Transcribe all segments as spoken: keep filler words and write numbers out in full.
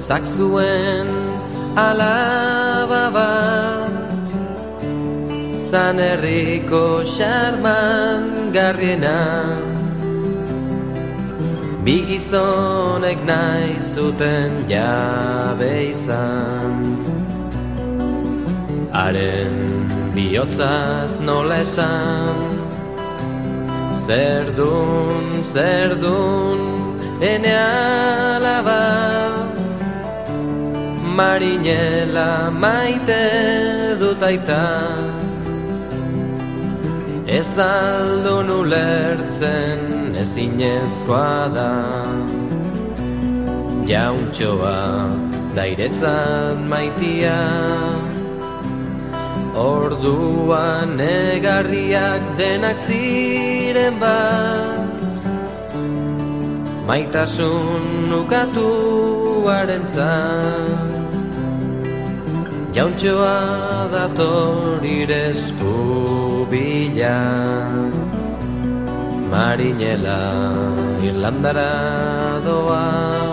zak zuen alaba bat, zan herriko xarman garriena, bi gizonek nahi zuten jabe izan. Haren bihotzaz nola esan, zer dun, zer dun, ene alaba, marinela maite dut aita, ez aldun ulertzen ezinezkoa da, jauntxoa dairetzat maitia, orduan egarriak denak ziren bat, maitasun ukatuarentzat, jauntxoa dator ire eskubila, marinela Irlandara doa.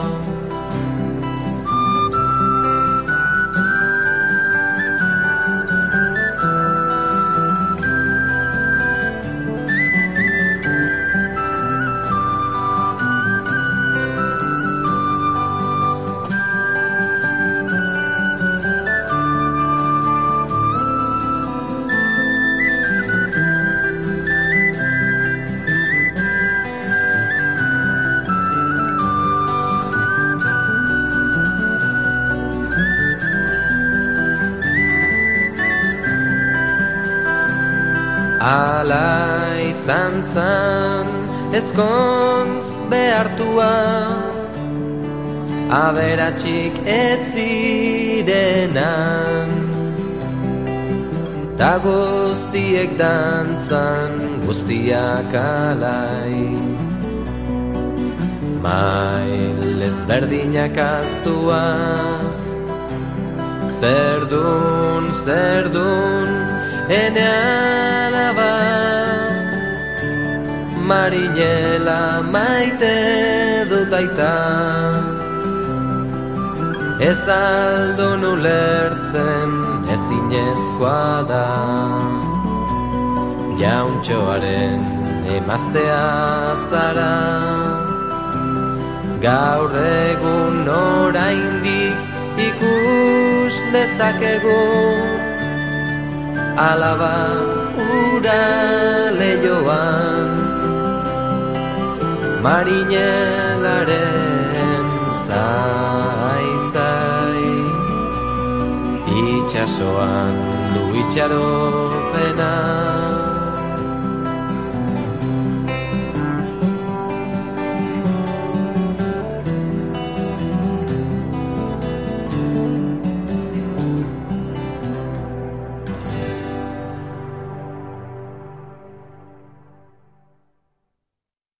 Ala izan zan ezkontz behartua, aberatxik ez zirenan, ta guztiek dantzan guztiak alai, mail ezberdinak aztuaz, zer dun, zer dun, ene alaba, marinela maite dut aita, ez aldun ulertzen ezinezkoa da, jauntxoaren emaztea zara, gaur egun oraindik ikus dezakegu, alaba ura leioan, marinelaren zai-zai, itxasoan du itxaropena.